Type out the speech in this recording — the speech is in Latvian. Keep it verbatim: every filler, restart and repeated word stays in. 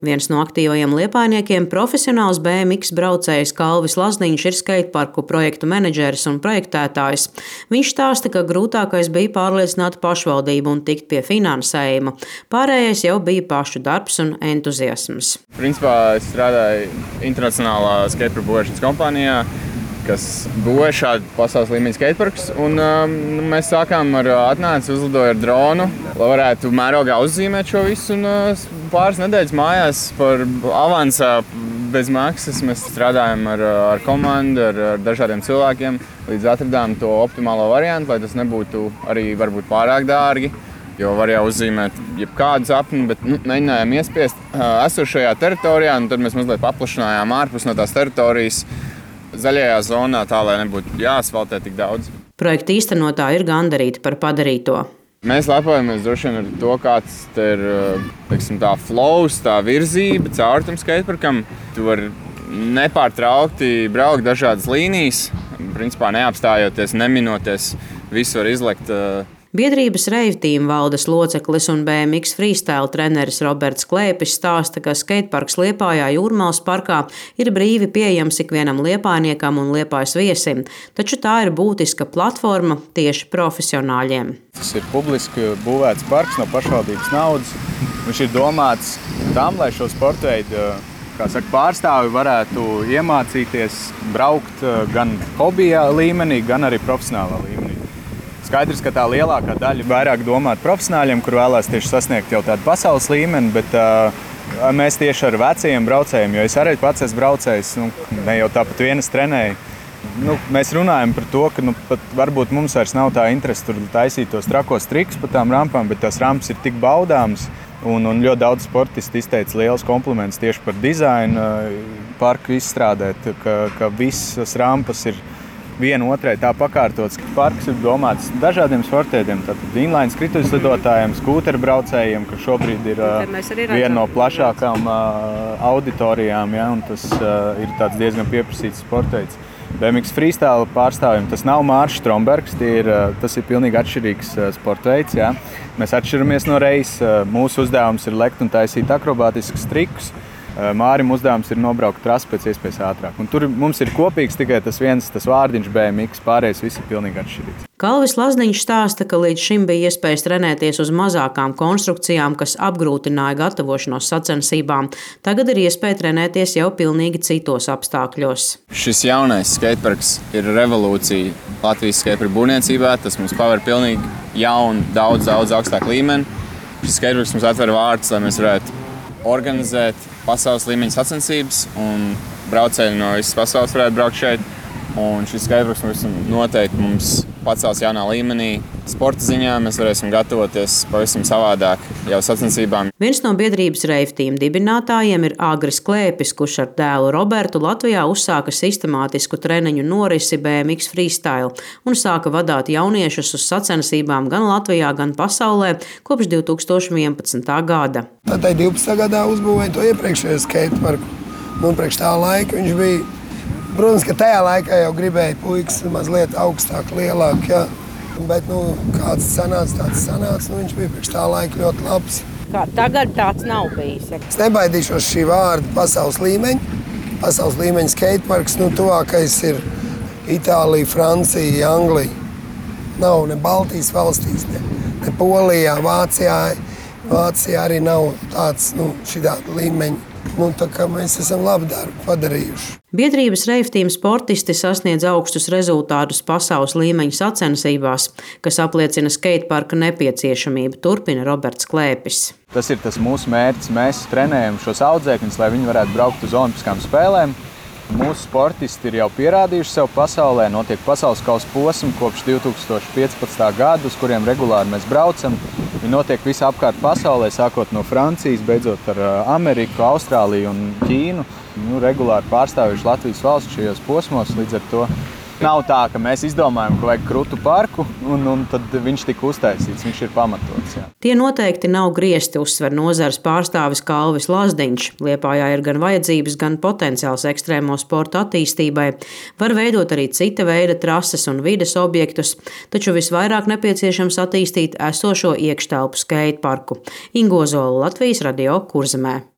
Viens no aktīvajiem liepājniekiem, profesionāls B M X braucējs Kalvis Lazdiņš, ir skateparku projektu menedžeris un projektētājs. Viņš stāsta, ka grūtākais bija pārliecināt pašvaldību un tikt pie finansējuma. Pārējais jau bija pašu darbs un entuziasms. Principā es strādāju internacionālā skateparku būvēšanas kompānijā, kas būvē šādu pasaules līmeņa skateparkus. Un, um, mēs sākām ar atnāci, uzlidoju ar dronu, lai varētu mērogā uzzīmēt šo visu. Un, uh, pāris nedēļas mājās par avansā bez maksas mēs strādājam ar, ar komandu, ar, ar dažādiem cilvēkiem, līdz atradām to optimālo variantu, lai tas nebūtu arī varbūt pārāk dārgi. Jo var jau uzzīmēt jebkādu sapni, bet nu, mēģinājām iespiest uh, esošajā teritorijā, un tad mēs mazliet paplašinājām ārpus no tās teritorijas zaļajā zonā, tā lai nebūtu jāasfaltē tik daudz. Projekta īstenotāji ir gandarīti par padarīto. Mēs lepojamies droši vien ar to, kāds te ir, teiksim, tā flows, tā virzība caur tam skateparkam. Tu vari nepārtraukti braukt dažādas līnijas, principā neapstājoties, neminoties, visu var izlekt. Biedrības Reivtīm valdes loceklis un B M X freestyle treneris Roberts Klēpis stāsta, ka skateparks Liepājā Jūrmales parkā ir brīvi pieejams ikvienam liepājniekam un Liepājas viesim, taču tā ir būtiska platforma tieši profesionāļiem. Tas ir publiski būvēts parks no pašvaldības naudas. Viņš ir domāts tam, lai šo sporta veidu, kā saka, pārstāvi varētu iemācīties braukt gan hobija līmenī, gan arī profesionālā līmenī. Skaidrs, ka tā lielākā daļa vairāk domāt profesionāļiem, kur vēlās tieši sasniegt jau tādu pasaules līmeni, bet uh, mēs tieši ar vecajiem braucējiem, jo es arī pats esmu braucējs, nu, ne jau tāpat vienas trenēju. Nu, mēs runājam par to, ka nu, pat varbūt mums vairs nav tā interese tur taisīt tos trakos trikus pa tām rampām, bet tās rampas ir tik baudāmas, un, un ļoti daudz sportisti izteica liels kompliments tieši par dizainu parku izstrādēt, ka, ka visas rampas ir viena otrai tā pakārtots. Parks ir domāts dažādiem sportiem, tātad inline skrituļslidotājiem, skūteru braucējiem, kas šobrīd ir viena no plašākām auditorijām, ja, un tas ir tāds diezgan pieprasīts sportveids. B M X freestyle pārstāvjiem tas nav Māršs Strombergs, ir, tas ir pilnīgi atšķirīgs sportveids. Ja. Mēs atšķiramies no reizes, mūsu uzdevums ir lekt un taisīt akrobātiskus trikus. Mārim uzdevums ir nobraukt trasi pēc iespējas ātrāk. Un tur mums ir kopīgs tikai tas viens, tas vārdiņš B M X, pārējais viss ir pilnīgi atšķirīgs. Kalvis Lazdiņš stāsta, ka līdz šim bija iespējas trenēties uz mazākām konstrukcijām, kas apgrūtināja gatavošanos sacensībām. Tagad ir iespēja trenēties jau pilnīgi citos apstākļos. Šis jaunais skateparks ir revolūcija Latvijas skateparku būvniecībā. Tas mums paver pilnīgi jaunu, daudz, daudz augstāku līmeni. Šis skateparks mums atver vārtus, lai mēs varētu organizēt pasaules līmeņa sacensības, un braucēji no visas pasaules varētu braukt šeit. Un šis skateparks mums noteikti mums pacels jaunā līmenī. Sporta ziņā mēs varēsim gatavoties pavisam savādāk jau sacensībām. Viens no biedrības Reivtīm dibinātājiem ir Agris Klēpis, kurš ar dēlu Robertu Latvijā uzsāka sistemātisku treniņu norisi B M X freestyle un sāka vadāt jauniešus uz sacensībām gan Latvijā, gan pasaulē kopš divi tūkstoši vienpadsmitā gada. Tad divpadsmitā gadā uzbūvēja to iepriekšējo skateparku. Un priekš tā laika viņš bija, protams, ka tajā laikā jau gribēja puikas mazliet augstāk, lielāk, jā. Bet, nu, kāds sanāca, tāds sanāca, nu, viņš bija priekš tā laika ļoti labs. Kā tagad tāds nav bijis. Ja. Es nebaidīšos šī vārda pasaules līmeņa. Pasaules līmeņa skateparks, nu, tuvākais ir Itālija, Francija, Anglija. Nav ne Baltijas valstīs, ne, ne Polijā, Vācijā. Vācijā arī nav tāds, nu, šitāda līmeņa. Nu, tā kā mēs esam labu darbu padarījuši. Biedrības Reivtīm sportisti sasniedz augstus rezultātus pasaules līmeņa sacensībās, kas apliecina skateparka nepieciešamību, turpina Roberts Klēpis. Tas ir tas mūsu mērķis. Mēs trenējam šos audzēkņus, lai viņi varētu braukt uz olimpiskām spēlēm. Mūsu sportisti ir jau pierādījuši sev pasaulē, notiek pasaules kausa posmi kopš divi tūkstoši piecpadsmitā gada, uz kuriem regulāri mēs braucam. Viņi notiek visā apkārt pasaulē, sākot no Francijas, beidzot ar Ameriku, Austrāliju un Ķīnu. Nu, regulāri pārstāvējuši Latvijas valsts šajos posmos, līdz ar to nav tā, ka mēs izdomājam, ka vajag krutu parku, un, un tad viņš tika uztaisīts, viņš ir pamatots. Jā. Tie noteikti nav griezti, uzsver nozares pārstāvis Kalvis Lazdiņš. Liepājā ir gan vajadzības, gan potenciāls ekstrēmo sporta attīstībai. Var veidot arī cita veida trases un vides objektus, taču visvairāk nepieciešams attīstīt esošo iekštelpu skateparku. Ingo Zola, Latvijas radio Kurzemē.